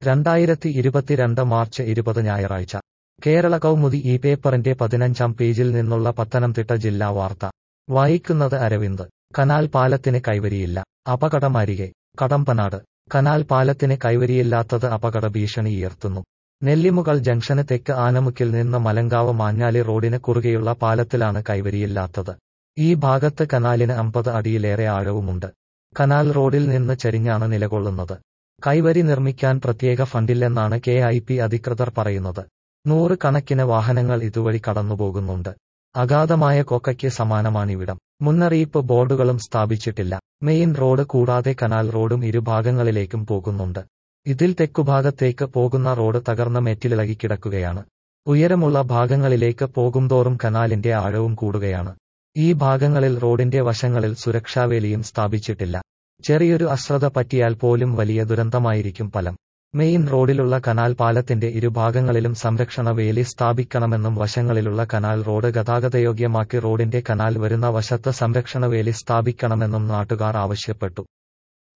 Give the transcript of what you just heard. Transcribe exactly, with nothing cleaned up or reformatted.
രണ്ടായിരത്തി ഇരുപത്തിരണ്ട് മാർച്ച് ഇരുപത് ഞായറാഴ്ച കേരള കൗമുദി ഈ പേപ്പറിന്റെ പതിനഞ്ചാം പേജിൽ നിന്നുള്ള പത്തനംതിട്ട ജില്ലാ വാർത്ത വായിക്കുന്നത് അരവിന്ദ്. കനാൽ പാലത്തിന് കൈവരിയില്ല, അപകടമരികെ. കടമ്പനാട് കനാൽ പാലത്തിന് കൈവരിയില്ലാത്തത് അപകട ഭീഷണിയുയർത്തുന്നു. നെല്ലിമുകൾ ജംഗ്ഷന് തെക്ക് ആനമുക്കിൽ നിന്ന് മലങ്കാവ് മാഞ്ഞാലി റോഡിന് കുറുകെയുള്ള പാലത്തിലാണ് കൈവരിയില്ലാത്തത്. ഈ ഭാഗത്ത് കനാലിന് അമ്പത് അടിയിലേറെ ആഴവുമുണ്ട്. കനാൽ റോഡിൽ നിന്ന് ചരിഞ്ഞാണ് നിലകൊള്ളുന്നത്. കൈവരി നിർമ്മിക്കാൻ പ്രത്യേക ഫണ്ടില്ലെന്നാണ് കെ ഐ പി അധികൃതർ പറയുന്നത്. നൂറ് കണക്കിന് വാഹനങ്ങൾ ഇതുവഴി കടന്നുപോകുന്നുണ്ട്. അഗാധമായ കൊക്കയ്ക്ക് സമാനമാണിവിടം. മുന്നറിയിപ്പ് ബോർഡുകളും സ്ഥാപിച്ചിട്ടില്ല. മെയിൻ റോഡ് കൂടാതെ കനാൽ റോഡും ഇരുഭാഗങ്ങളിലേക്കും പോകുന്നുണ്ട്. ഇതിൽ തെക്കുഭാഗത്തേക്ക് പോകുന്ന റോഡ് തകർന്ന മെറ്റിലിളകി കിടക്കുകയാണ്. ഉയരമുള്ള ഭാഗങ്ങളിലേക്ക് പോകുംതോറും കനാലിന്റെ ആഴവും കൂടുകയാണ്. ഈ ഭാഗങ്ങളിൽ റോഡിന്റെ വശങ്ങളിൽ സുരക്ഷാവേലിയും സ്ഥാപിച്ചിട്ടില്ല. ചെറിയൊരു അശ്രദ്ധ പറ്റിയാൽ പോലും വലിയ ദുരന്തമായിരിക്കും ഫലം. മെയിൻ റോഡിലുള്ള കനാൽ പാലത്തിന്റെ ഇരുഭാഗങ്ങളിലും സംരക്ഷണ വേലി സ്ഥാപിക്കണമെന്നും വശങ്ങളിലുള്ള കനാൽ റോഡ് ഗതാഗതയോഗ്യമാക്കി റോഡിന്റെ കനാൽ വരുന്ന വശത്ത് സംരക്ഷണ വേലി സ്ഥാപിക്കണമെന്നും നാട്ടുകാർ ആവശ്യപ്പെട്ടു.